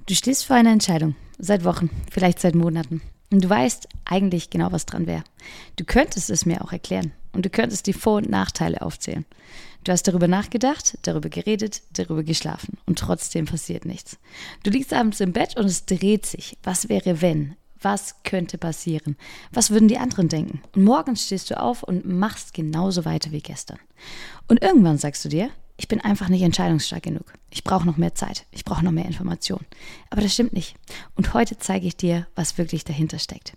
Du stehst vor einer Entscheidung, seit Wochen, vielleicht seit Monaten. Und du weißt eigentlich genau, was dran wäre. Du könntest es mir auch erklären und du könntest die Vor- und Nachteile aufzählen. Du hast darüber nachgedacht, darüber geredet, darüber geschlafen und trotzdem passiert nichts. Du liegst abends im Bett und es dreht sich. Was wäre, wenn? Was könnte passieren? Was würden die anderen denken? Und morgens stehst du auf und machst genauso weiter wie gestern. Und irgendwann sagst du dir, ich bin einfach nicht entscheidungsstark genug. Ich brauche noch mehr Zeit. Ich brauche noch mehr Informationen. Aber das stimmt nicht. Und heute zeige ich dir, was wirklich dahinter steckt.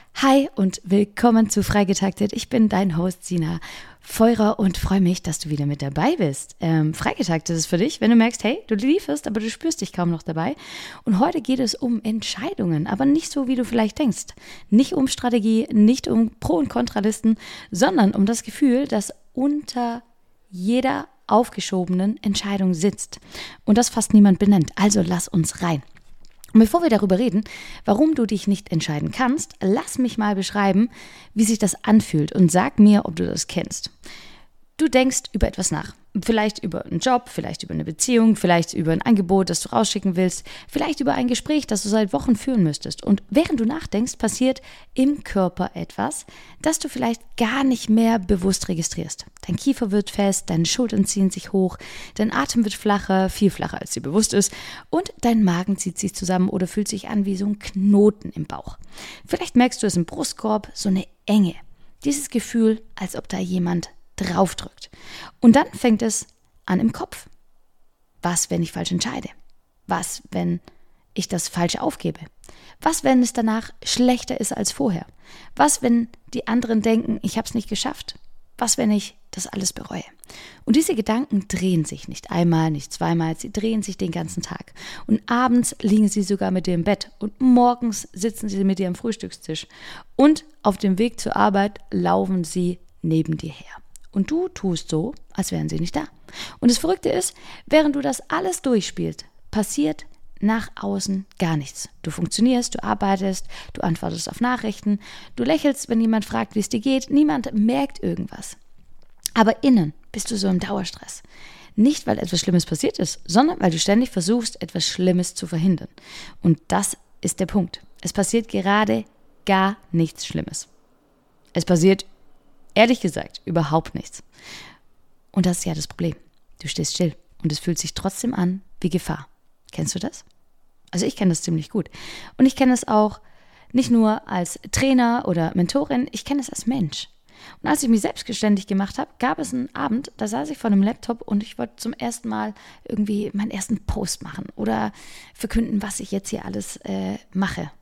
Hi und willkommen zu Freigetaktet. Ich bin dein Host Sina Feurer und freue mich, dass du wieder mit dabei bist. Freigetaktet ist für dich, wenn du merkst, hey, du lieferst, aber du spürst dich kaum noch dabei. Und heute geht es um Entscheidungen, aber nicht so, wie du vielleicht denkst. Nicht um Strategie, nicht um Pro- und Kontralisten, sondern um das Gefühl, dass unter jeder aufgeschobenen Entscheidung sitzt und das fast niemand benennt. Also lass uns rein. Und bevor wir darüber reden, warum du dich nicht entscheiden kannst, lass mich mal beschreiben, wie sich das anfühlt und sag mir, ob du das kennst. Du denkst über etwas nach. Vielleicht über einen Job, vielleicht über eine Beziehung, vielleicht über ein Angebot, das du rausschicken willst, vielleicht über ein Gespräch, das du seit Wochen führen müsstest. Und während du nachdenkst, passiert im Körper etwas, das du vielleicht gar nicht mehr bewusst registrierst. Dein Kiefer wird fest, deine Schultern ziehen sich hoch, dein Atem wird flacher, viel flacher, als dir bewusst ist, und dein Magen zieht sich zusammen oder fühlt sich an wie so ein Knoten im Bauch. Vielleicht merkst du es im Brustkorb, so eine Enge. Dieses Gefühl, als ob da jemand draufdrückt. Und dann fängt es an im Kopf. Was, wenn ich falsch entscheide? Was, wenn ich das falsch aufgebe? Was, wenn es danach schlechter ist als vorher? Was, wenn die anderen denken, ich habe es nicht geschafft? Was, wenn ich das alles bereue? Und diese Gedanken drehen sich nicht einmal, nicht zweimal, sie drehen sich den ganzen Tag. Und abends liegen sie sogar mit dir im Bett und morgens sitzen sie mit dir am Frühstückstisch. Und auf dem Weg zur Arbeit laufen sie neben dir her. Und du tust so, als wären sie nicht da. Und das Verrückte ist, während du das alles durchspielst, passiert nach außen gar nichts. Du funktionierst, du arbeitest, du antwortest auf Nachrichten, du lächelst, wenn jemand fragt, wie es dir geht. Niemand merkt irgendwas. Aber innen bist du so im Dauerstress. Nicht, weil etwas Schlimmes passiert ist, sondern weil du ständig versuchst, etwas Schlimmes zu verhindern. Und das ist der Punkt. Es passiert gerade gar nichts Schlimmes. Es passiert ehrlich gesagt, überhaupt nichts. Und das ist ja das Problem. Du stehst still und es fühlt sich trotzdem an wie Gefahr. Kennst du das? Also ich kenne das ziemlich gut. Und ich kenne es auch nicht nur als Trainer oder Mentorin, ich kenne es als Mensch. Und als ich mich selbstständig gemacht habe, gab es einen Abend, da saß ich vor einem Laptop und ich wollte zum ersten Mal irgendwie meinen ersten Post machen oder verkünden, was ich jetzt hier alles mache.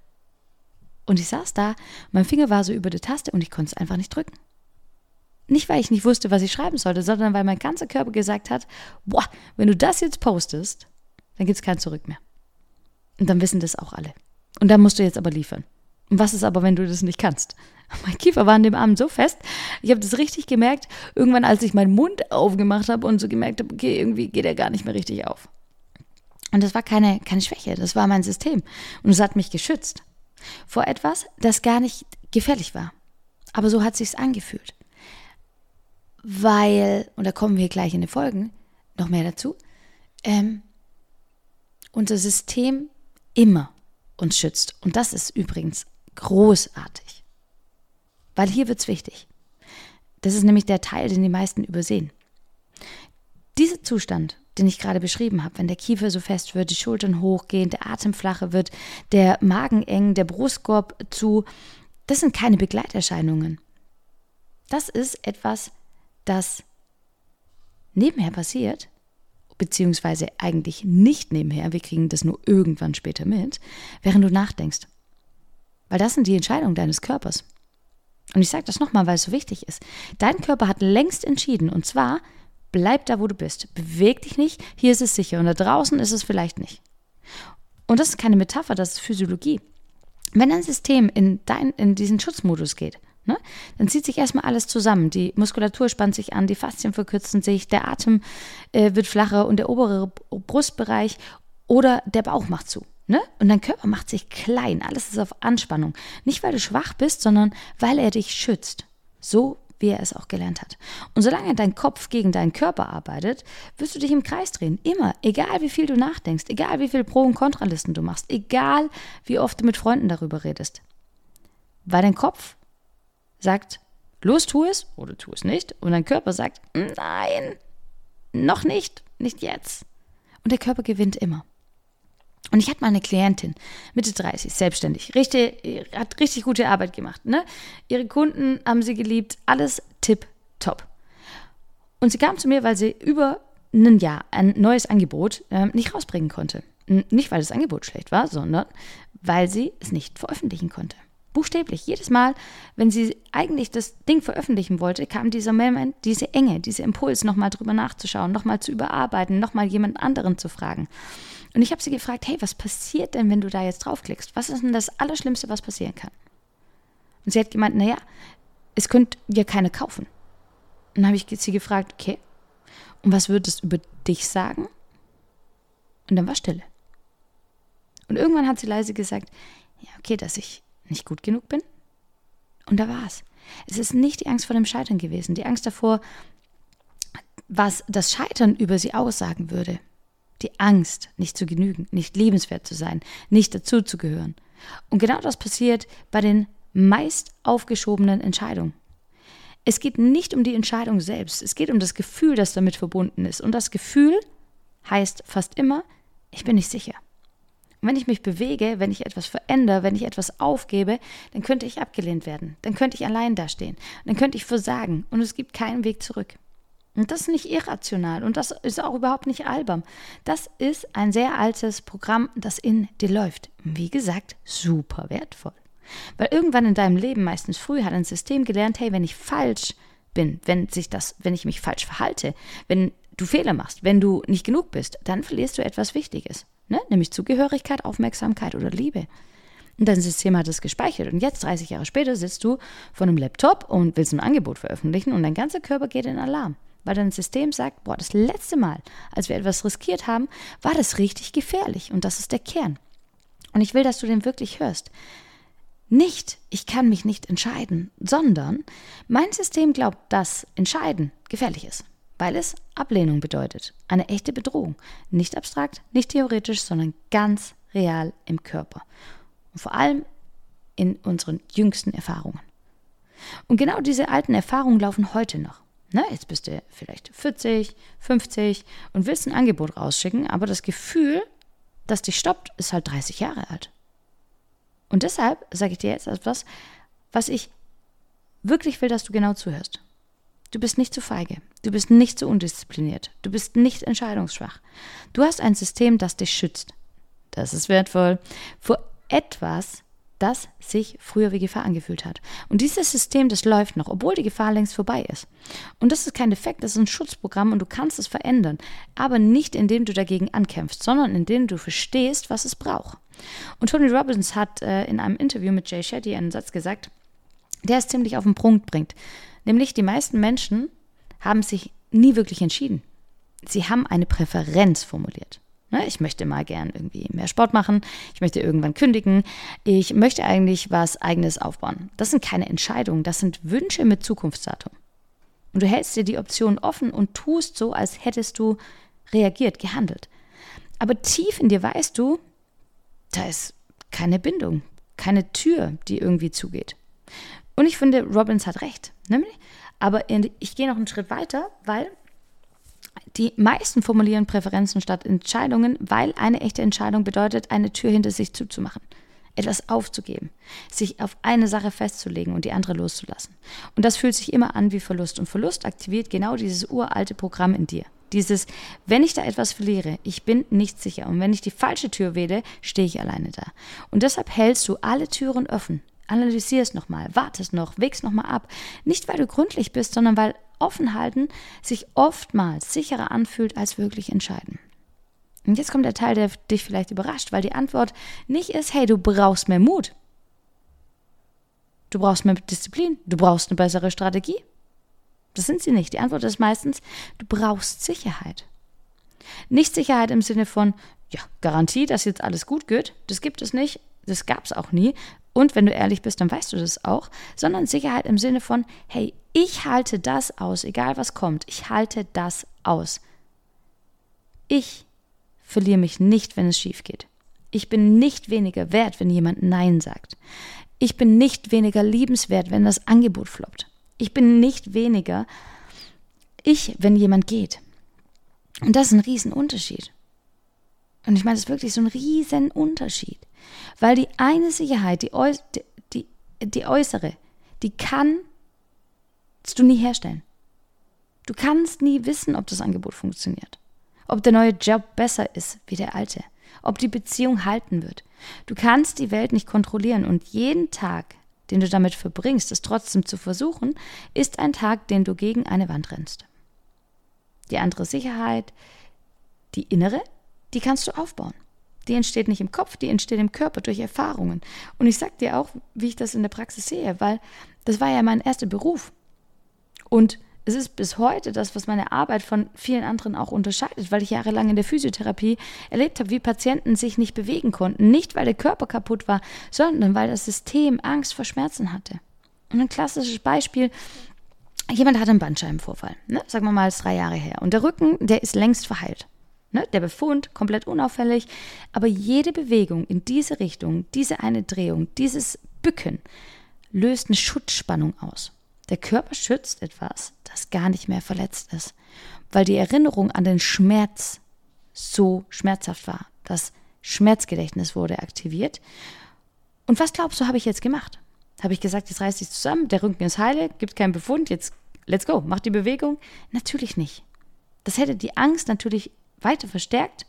Und ich saß da, mein Finger war so über der Taste und ich konnte es einfach nicht drücken. Nicht, weil ich nicht wusste, was ich schreiben sollte, sondern weil mein ganzer Körper gesagt hat, boah, wenn du das jetzt postest, dann gibt es kein Zurück mehr. Und dann wissen das auch alle. Und dann musst du jetzt aber liefern. Und was ist aber, wenn du das nicht kannst? Mein Kiefer war an dem Abend so fest, ich habe das richtig gemerkt, irgendwann, als ich meinen Mund aufgemacht habe und so gemerkt habe, okay, irgendwie geht er gar nicht mehr richtig auf. Und das war keine Schwäche, das war mein System. Und es hat mich geschützt vor etwas, das gar nicht gefährlich war. Aber so hat es sich angefühlt. Weil, und da kommen wir gleich in den Folgen noch mehr dazu, unser System immer uns schützt. Und das ist übrigens großartig. Weil hier wird es wichtig. Das ist nämlich der Teil, den die meisten übersehen. Dieser Zustand, den ich gerade beschrieben habe, wenn der Kiefer so fest wird, die Schultern hochgehen, der Atem flacher wird, der Magen eng, der Brustkorb zu, das sind keine Begleiterscheinungen. Das ist etwas, das nebenher passiert, beziehungsweise eigentlich nicht nebenher, wir kriegen das nur irgendwann später mit, während du nachdenkst. Weil das sind die Entscheidungen deines Körpers. Und ich sage das nochmal, weil es so wichtig ist. Dein Körper hat längst entschieden, und zwar, bleib da, wo du bist. Beweg dich nicht, hier ist es sicher und da draußen ist es vielleicht nicht. Und das ist keine Metapher, das ist Physiologie. Wenn dein System in diesen Schutzmodus geht, dann zieht sich erstmal alles zusammen. Die Muskulatur spannt sich an, die Faszien verkürzen sich, der Atem wird flacher und der obere Brustbereich oder der Bauch macht zu. Und dein Körper macht sich klein, alles ist auf Anspannung. Nicht, weil du schwach bist, sondern weil er dich schützt. So wie er es auch gelernt hat. Und solange dein Kopf gegen deinen Körper arbeitet, wirst du dich im Kreis drehen. Immer. Egal wie viel du nachdenkst, egal wie viel Pro- und Kontralisten du machst, egal wie oft du mit Freunden darüber redest. Weil dein Kopf sagt, los, tu es oder tu es nicht. Und dein Körper sagt, nein, noch nicht, nicht jetzt. Und der Körper gewinnt immer. Und ich hatte mal eine Klientin, Mitte 30, selbstständig, hat richtig gute Arbeit gemacht. Ne? Ihre Kunden haben sie geliebt, alles tipptopp. Und sie kam zu mir, weil sie über ein Jahr ein neues Angebot nicht rausbringen konnte. Nicht, weil das Angebot schlecht war, sondern weil sie es nicht veröffentlichen konnte. Buchstäblich, jedes Mal, wenn sie eigentlich das Ding veröffentlichen wollte, kam dieser Moment, diese Enge, dieser Impuls, nochmal drüber nachzuschauen, nochmal zu überarbeiten, nochmal jemand anderen zu fragen. Und ich habe sie gefragt, hey, was passiert denn, wenn du da jetzt draufklickst? Was ist denn das Allerschlimmste, was passieren kann? Und sie hat gemeint, naja, es könnte ja keiner kaufen. Und dann habe ich sie gefragt, okay, und was würde es über dich sagen? Und dann war Stille. Und irgendwann hat sie leise gesagt, ja, okay, dass ich nicht gut genug bin. Und da war es. Es ist nicht die Angst vor dem Scheitern gewesen, die Angst davor, was das Scheitern über sie aussagen würde. Die Angst, nicht zu genügen, nicht liebenswert zu sein, nicht dazuzugehören. Und genau das passiert bei den meist aufgeschobenen Entscheidungen. Es geht nicht um die Entscheidung selbst, es geht um das Gefühl, das damit verbunden ist. Und das Gefühl heißt fast immer, ich bin nicht sicher. Und wenn ich mich bewege, wenn ich etwas verändere, wenn ich etwas aufgebe, dann könnte ich abgelehnt werden, dann könnte ich allein dastehen, dann könnte ich versagen und es gibt keinen Weg zurück. Und das ist nicht irrational und das ist auch überhaupt nicht albern. Das ist ein sehr altes Programm, das in dir läuft. Wie gesagt, super wertvoll. Weil irgendwann in deinem Leben, meistens früh, hat ein System gelernt, hey, wenn ich falsch bin, wenn ich mich falsch verhalte, wenn du Fehler machst, wenn du nicht genug bist, dann verlierst du etwas Wichtiges, ne? Nämlich Zugehörigkeit, Aufmerksamkeit oder Liebe. Und dein System hat es gespeichert. Und jetzt, 30 Jahre später, sitzt du vor einem Laptop und willst ein Angebot veröffentlichen und dein ganzer Körper geht in Alarm. Weil dein System sagt, boah, das letzte Mal, als wir etwas riskiert haben, war das richtig gefährlich. Und das ist der Kern. Und ich will, dass du den wirklich hörst. Nicht, ich kann mich nicht entscheiden, sondern mein System glaubt, dass Entscheiden gefährlich ist. Weil es Ablehnung bedeutet. Eine echte Bedrohung. Nicht abstrakt, nicht theoretisch, sondern ganz real im Körper. Und vor allem in unseren jüngsten Erfahrungen. Und genau diese alten Erfahrungen laufen heute noch. Ne, jetzt bist du vielleicht 40, 50 und willst ein Angebot rausschicken, aber das Gefühl, das dich stoppt, ist halt 30 Jahre alt. Und deshalb sage ich dir jetzt etwas, was ich wirklich will, dass du genau zuhörst. Du bist nicht zu feige, du bist nicht zu undiszipliniert, du bist nicht entscheidungsschwach. Du hast ein System, das dich schützt. Das ist wertvoll. Vor etwas, das sich früher wie Gefahr angefühlt hat. Und dieses System, das läuft noch, obwohl die Gefahr längst vorbei ist. Und das ist kein Defekt, das ist ein Schutzprogramm und du kannst es verändern. Aber nicht, indem du dagegen ankämpfst, sondern indem du verstehst, was es braucht. Und Tony Robbins hat in einem Interview mit Jay Shetty einen Satz gesagt, der es ziemlich auf den Punkt bringt. Nämlich, die meisten Menschen haben sich nie wirklich entschieden. Sie haben eine Präferenz formuliert. Ich möchte mal gern irgendwie mehr Sport machen, ich möchte irgendwann kündigen, ich möchte eigentlich was Eigenes aufbauen. Das sind keine Entscheidungen, das sind Wünsche mit Zukunftsdatum. Und du hältst dir die Option offen und tust so, als hättest du reagiert, gehandelt. Aber tief in dir weißt du, da ist keine Bindung, keine Tür, die irgendwie zugeht. Und ich finde, Robbins hat recht. Aber ich gehe noch einen Schritt weiter, weil die meisten formulieren Präferenzen statt Entscheidungen, weil eine echte Entscheidung bedeutet, eine Tür hinter sich zuzumachen, etwas aufzugeben, sich auf eine Sache festzulegen und die andere loszulassen. Und das fühlt sich immer an wie Verlust. Und Verlust aktiviert genau dieses uralte Programm in dir. Dieses, wenn ich da etwas verliere, ich bin nicht sicher. Und wenn ich die falsche Tür wähle, stehe ich alleine da. Und deshalb hältst du alle Türen offen. Analysierst nochmal, wartest noch, wägst nochmal ab. Nicht, weil du gründlich bist, sondern weil offen halten sich oftmals sicherer anfühlt, als wirklich entscheiden. Und jetzt kommt der Teil, der dich vielleicht überrascht, weil die Antwort nicht ist, hey, du brauchst mehr Mut. Du brauchst mehr Disziplin. Du brauchst eine bessere Strategie. Das sind sie nicht. Die Antwort ist meistens, du brauchst Sicherheit. Nicht Sicherheit im Sinne von, ja, Garantie, dass jetzt alles gut geht. Das gibt es nicht. Das gab es auch nie. Und wenn du ehrlich bist, dann weißt du das auch, sondern Sicherheit im Sinne von, hey, ich halte das aus, egal was kommt, ich halte das aus. Ich verliere mich nicht, wenn es schief geht. Ich bin nicht weniger wert, wenn jemand Nein sagt. Ich bin nicht weniger liebenswert, wenn das Angebot floppt. Ich bin nicht weniger wenn jemand geht. Und das ist ein Riesenunterschied. Und ich meine, das ist wirklich so ein Riesenunterschied. Weil die eine Sicherheit, die äußere, die kannst du nie herstellen. Du kannst nie wissen, ob das Angebot funktioniert. Ob der neue Job besser ist wie der alte. Ob die Beziehung halten wird. Du kannst die Welt nicht kontrollieren und jeden Tag, den du damit verbringst, es trotzdem zu versuchen, ist ein Tag, den du gegen eine Wand rennst. Die andere Sicherheit, die innere, die kannst du aufbauen. Die entsteht nicht im Kopf, die entsteht im Körper durch Erfahrungen. Und ich sag dir auch, wie ich das in der Praxis sehe, weil das war ja mein erster Beruf. Und es ist bis heute das, was meine Arbeit von vielen anderen auch unterscheidet, weil ich jahrelang in der Physiotherapie erlebt habe, wie Patienten sich nicht bewegen konnten. Nicht, weil der Körper kaputt war, sondern weil das System Angst vor Schmerzen hatte. Und ein klassisches Beispiel: Jemand hatte einen Bandscheibenvorfall, sagen wir mal, ist 3 Jahre her. Und der Rücken, der ist längst verheilt. Der Befund, komplett unauffällig. Aber jede Bewegung in diese Richtung, diese eine Drehung, dieses Bücken, löst eine Schutzspannung aus. Der Körper schützt etwas, das gar nicht mehr verletzt ist. Weil die Erinnerung an den Schmerz so schmerzhaft war. Das Schmerzgedächtnis wurde aktiviert. Und was glaubst du, habe ich jetzt gemacht? Habe ich gesagt, jetzt reiß dich zusammen, der Rücken ist heile, gibt keinen Befund, jetzt let's go, mach die Bewegung? Natürlich nicht. Das hätte die Angst natürlich weiter verstärkt,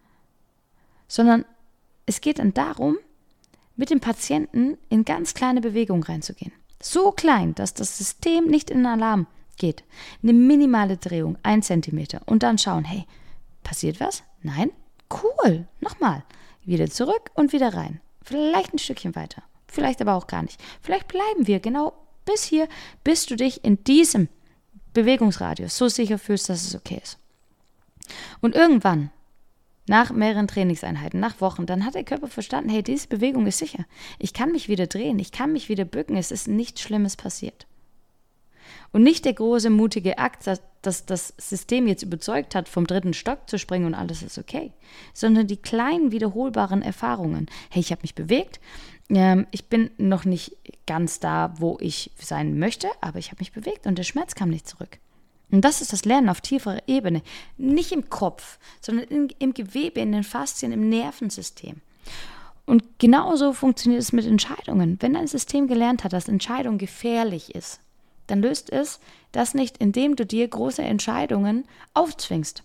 sondern es geht dann darum, mit dem Patienten in ganz kleine Bewegungen reinzugehen. So klein, dass das System nicht in den Alarm geht. Eine minimale Drehung, 1 Zentimeter. Und dann schauen, hey, passiert was? Nein? Cool, nochmal. Wieder zurück und wieder rein. Vielleicht ein Stückchen weiter. Vielleicht aber auch gar nicht. Vielleicht bleiben wir genau bis hier, bis du dich in diesem Bewegungsradius so sicher fühlst, dass es okay ist. Und irgendwann, nach mehreren Trainingseinheiten, nach Wochen, dann hat der Körper verstanden, hey, diese Bewegung ist sicher. Ich kann mich wieder drehen, ich kann mich wieder bücken, es ist nichts Schlimmes passiert. Und nicht der große, mutige Akt, dass das System jetzt überzeugt hat, vom 3. Stock zu springen und alles ist okay, sondern die kleinen, wiederholbaren Erfahrungen. Hey, ich habe mich bewegt, ich bin noch nicht ganz da, wo ich sein möchte, aber ich habe mich bewegt und der Schmerz kam nicht zurück. Und das ist das Lernen auf tieferer Ebene. Nicht im Kopf, sondern im Gewebe, in den Faszien, im Nervensystem. Und genauso funktioniert es mit Entscheidungen. Wenn dein System gelernt hat, dass Entscheidung gefährlich ist, dann löst es das nicht, indem du dir große Entscheidungen aufzwingst.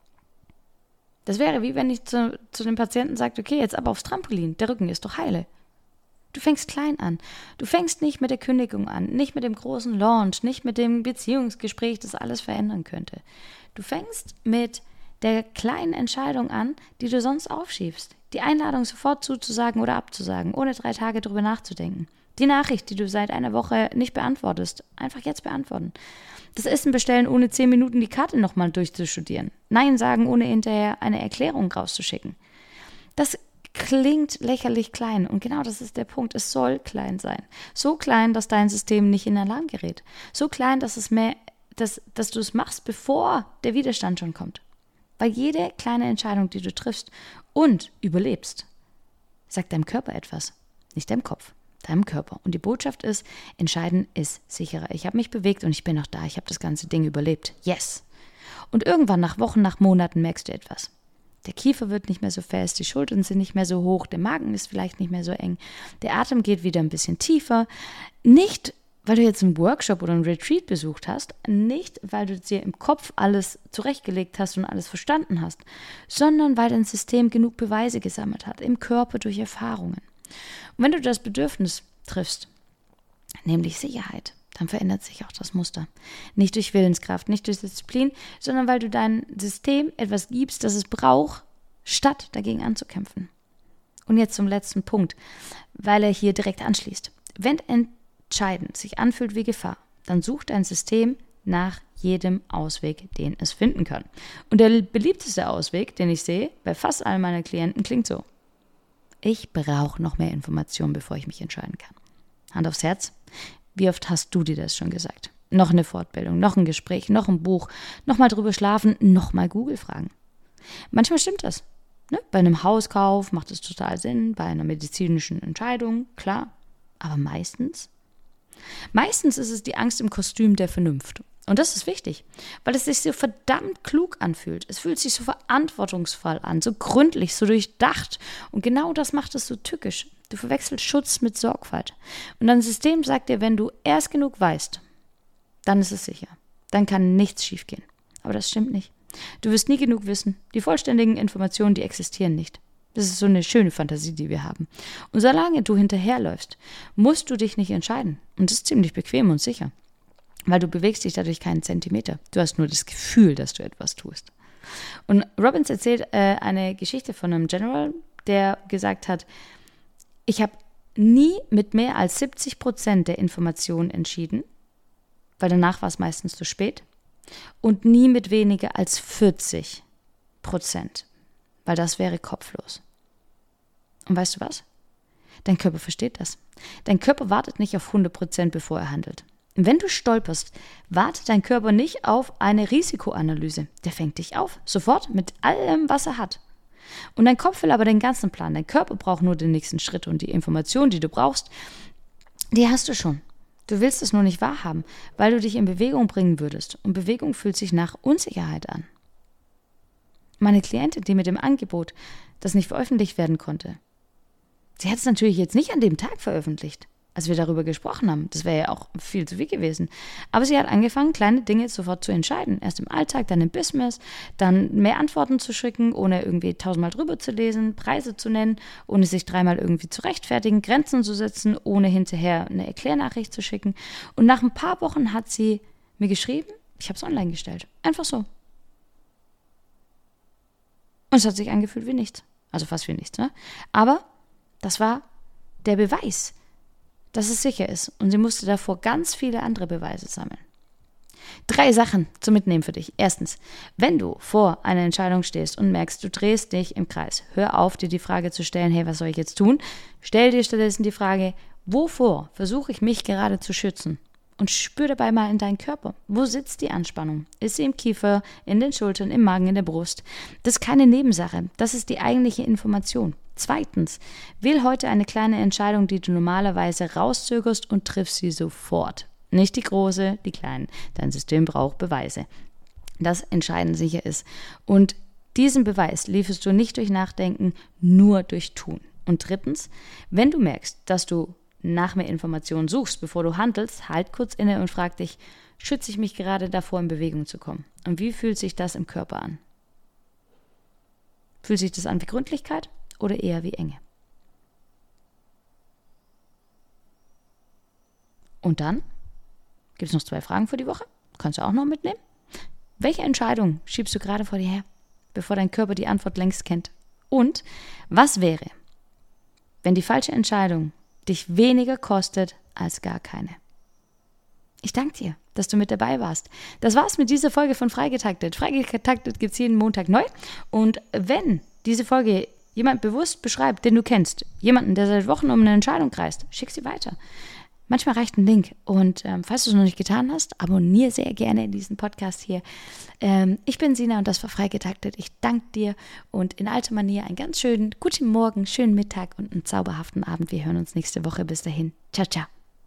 Das wäre wie wenn ich zu dem Patienten sage, okay, jetzt ab aufs Trampolin, der Rücken ist doch heile. Du fängst klein an. Du fängst nicht mit der Kündigung an, nicht mit dem großen Launch, nicht mit dem Beziehungsgespräch, das alles verändern könnte. Du fängst mit der kleinen Entscheidung an, die du sonst aufschiebst. Die Einladung sofort zuzusagen oder abzusagen, ohne 3 Tage drüber nachzudenken. Die Nachricht, die du seit einer Woche nicht beantwortest, einfach jetzt beantworten. Das Essen bestellen, ohne 10 Minuten die Karte nochmal durchzustudieren. Nein sagen, ohne hinterher eine Erklärung rauszuschicken. Das klingt lächerlich klein und genau das ist der Punkt. Es soll klein sein. So klein, dass dein System nicht in Alarm gerät. So klein, dass du es machst, bevor der Widerstand schon kommt. Weil jede kleine Entscheidung, die du triffst und überlebst, sagt deinem Körper etwas, nicht deinem Kopf, deinem Körper. Und die Botschaft ist, entscheiden ist sicherer. Ich habe mich bewegt und ich bin noch da. Ich habe das ganze Ding überlebt. Yes. Und irgendwann nach Wochen, nach Monaten merkst du etwas. Der Kiefer wird nicht mehr so fest, die Schultern sind nicht mehr so hoch, der Magen ist vielleicht nicht mehr so eng, der Atem geht wieder ein bisschen tiefer. Nicht, weil du jetzt einen Workshop oder einen Retreat besucht hast, nicht, weil du dir im Kopf alles zurechtgelegt hast und alles verstanden hast, sondern weil dein System genug Beweise gesammelt hat, im Körper durch Erfahrungen. Und wenn du das Bedürfnis triffst, nämlich Sicherheit, dann verändert sich auch das Muster. Nicht durch Willenskraft, nicht durch Disziplin, sondern weil du deinem System etwas gibst, das es braucht, statt dagegen anzukämpfen. Und jetzt zum letzten Punkt, weil er hier direkt anschließt. Wenn Entscheiden sich anfühlt wie Gefahr, dann sucht dein System nach jedem Ausweg, den es finden kann. Und der beliebteste Ausweg, den ich sehe, bei fast allen meiner Klienten, klingt so. ich brauche noch mehr Informationen, bevor ich mich entscheiden kann. Hand aufs Herz, wie oft hast du dir das schon gesagt? Noch eine Fortbildung, noch ein Gespräch, noch ein Buch, noch mal drüber schlafen, noch mal Google fragen. Manchmal stimmt das. Ne? Bei einem Hauskauf macht es total Sinn, bei einer medizinischen Entscheidung, klar. Aber meistens ist es die Angst im Kostüm der Vernunft. Und das ist wichtig, weil es sich so verdammt klug anfühlt. Es fühlt sich so verantwortungsvoll an, so gründlich, so durchdacht. Und genau das macht es so tückisch. Du verwechselst Schutz mit Sorgfalt. Und dein System sagt dir, wenn du erst genug weißt, dann ist es sicher. Dann kann nichts schiefgehen. Aber das stimmt nicht. Du wirst nie genug wissen. Die vollständigen Informationen, die existieren nicht. Das ist so eine schöne Fantasie, die wir haben. Und solange du hinterherläufst, musst du dich nicht entscheiden. Und das ist ziemlich bequem und sicher. Weil du bewegst dich dadurch keinen Zentimeter. Du hast nur das Gefühl, dass du etwas tust. Und Robbins erzählt eine Geschichte von einem General, der gesagt hat, ich habe nie mit mehr als 70% der Informationen entschieden, weil danach war es meistens zu spät. Und nie mit weniger als 40%, weil das wäre kopflos. Und weißt du was? Dein Körper versteht das. Dein Körper wartet nicht auf 100%, bevor er handelt. Und wenn du stolperst, wartet dein Körper nicht auf eine Risikoanalyse. Der fängt dich auf, sofort mit allem, was er hat. Und dein Kopf will aber den ganzen Plan. Dein Körper braucht nur den nächsten Schritt und die Information, die du brauchst, die hast du schon. Du willst es nur nicht wahrhaben, weil du dich in Bewegung bringen würdest. Und Bewegung fühlt sich nach Unsicherheit an. Meine Klientin, die mit dem Angebot, das nicht veröffentlicht werden konnte, sie hat es natürlich jetzt nicht an dem Tag veröffentlicht, als wir darüber gesprochen haben. Das wäre ja auch viel zu viel gewesen. Aber sie hat angefangen, kleine Dinge sofort zu entscheiden. Erst im Alltag, dann im Business, dann mehr Antworten zu schicken, ohne irgendwie 1000-mal drüber zu lesen, Preise zu nennen, ohne sich 3-mal irgendwie zu rechtfertigen, Grenzen zu setzen, ohne hinterher eine Erklärnachricht zu schicken. Und nach ein paar Wochen hat sie mir geschrieben, ich habe es online gestellt. Einfach so. Und es hat sich angefühlt wie nichts. Also fast wie nichts, ne? Aber das war der Beweis, dass es sicher ist. Und sie musste davor ganz viele andere Beweise sammeln. 3 Sachen zum Mitnehmen für dich. Erstens, wenn du vor einer Entscheidung stehst und merkst, du drehst dich im Kreis, hör auf, dir die Frage zu stellen, hey, was soll ich jetzt tun? Stell dir stattdessen die Frage, wovor versuche ich mich gerade zu schützen? Und spür dabei mal in deinen Körper. Wo sitzt die Anspannung? Ist sie im Kiefer, in den Schultern, im Magen, in der Brust? Das ist keine Nebensache. Das ist die eigentliche Information. Zweitens, wähl heute eine kleine Entscheidung, die du normalerweise rauszögerst und triff sie sofort. Nicht die große, die kleinen. Dein System braucht Beweise. Das entscheidend sicher ist. Und diesen Beweis lieferst du nicht durch Nachdenken, nur durch Tun. Und drittens, wenn du merkst, dass du nach mehr Informationen suchst, bevor du handelst, halt kurz inne und frag dich, schütze ich mich gerade davor, in Bewegung zu kommen? Und wie fühlt sich das im Körper an? Fühlt sich das an wie Gründlichkeit oder eher wie Enge? Und dann gibt es noch 2 Fragen für die Woche. Kannst du auch noch mitnehmen. Welche Entscheidung schiebst du gerade vor dir her, bevor dein Körper die Antwort längst kennt? Und was wäre, wenn die falsche Entscheidung dich weniger kostet als gar keine? Ich danke dir, dass du mit dabei warst. Das war's mit dieser Folge von Freigetaktet. Freigetaktet gibt es jeden Montag neu. Und wenn diese Folge jemand bewusst beschreibt, den du kennst, jemanden, der seit Wochen um eine Entscheidung kreist, schick sie weiter. Manchmal reicht ein Link. Und falls du es noch nicht getan hast, abonniere sehr gerne diesen Podcast hier. Ich bin Sina und das war Freigetaktet. Ich danke dir und in alter Manier einen ganz schönen guten Morgen, schönen Mittag und einen zauberhaften Abend. Wir hören uns nächste Woche. Bis dahin. Ciao, ciao.